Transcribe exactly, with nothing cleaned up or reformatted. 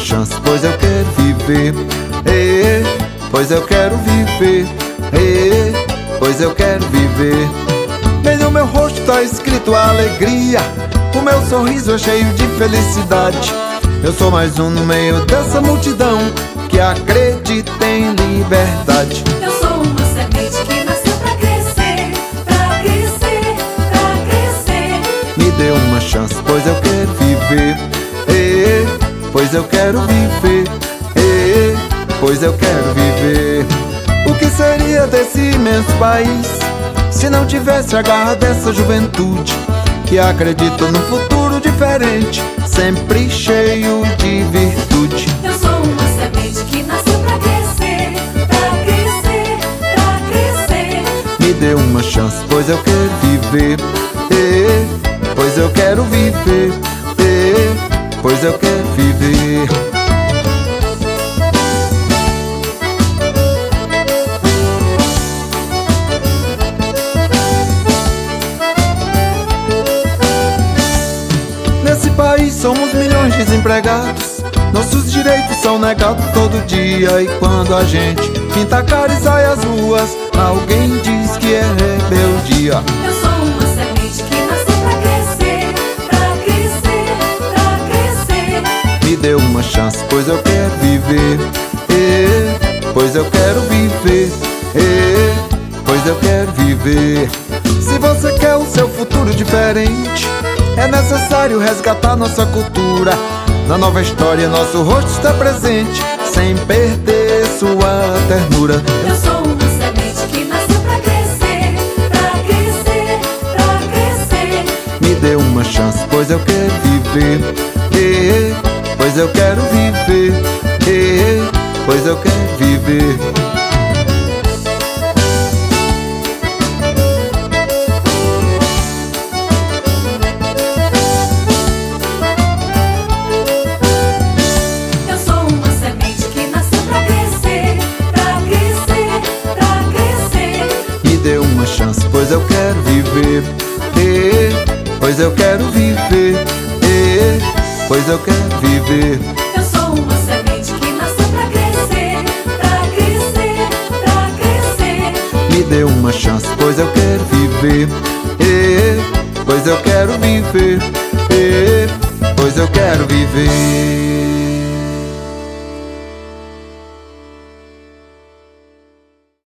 chance, pois eu quero viver. Ei, pois eu quero viver. Ei, pois eu quero viver. Bem no meu rosto tá escrito a alegria, o meu sorriso é cheio de felicidade. Eu sou mais um no meio dessa multidão que acredita em liberdade. Eu sou uma semente que nasceu pra crescer, pra crescer, pra crescer. Me dê uma chance, pois eu quero viver. Ei, pois eu quero viver. Ei, pois eu quero viver. O que seria desse imenso país se não tivesse a garra dessa juventude que acredita num futuro diferente, sempre cheio de virtude? Eu sou uma semente que nasceu pra crescer, pra crescer, pra crescer. Me dê uma chance, pois eu quero viver. Ei, pois eu quero viver. Ei, pois eu quero viver. Nesse país somos milhões de desempregados, nossos direitos são negados todo dia. E quando a gente pinta a cara e sai às ruas, alguém diz que é rebeldia. Eu sou uma semente que nasceu pra crescer, pra crescer, pra crescer. Me dê uma chance, pois eu quero viver. Ei, pois eu quero viver. Ei, pois eu quero viver. Se você quer o seu futuro diferente, é necessário resgatar nossa cultura. Na nova história nosso rosto está presente, sem perder sua ternura. Eu sou uma semente que nasceu pra crescer, pra crescer, pra crescer. Me dê uma chance, pois eu quero viver. Ei, pois eu quero viver. Ei, pois eu quero viver. Eu sou uma semente que nasceu pra crescer, pra crescer, pra crescer. Me dê uma chance, pois eu quero viver. Ei, pois eu quero viver. Ei, pois eu quero viver. Eu sou uma semente que nasceu pra crescer, pra crescer, pra crescer. Me dê uma chance, pois eu quero viver. Ei, pois eu quero viver. Ei, pois eu quero viver.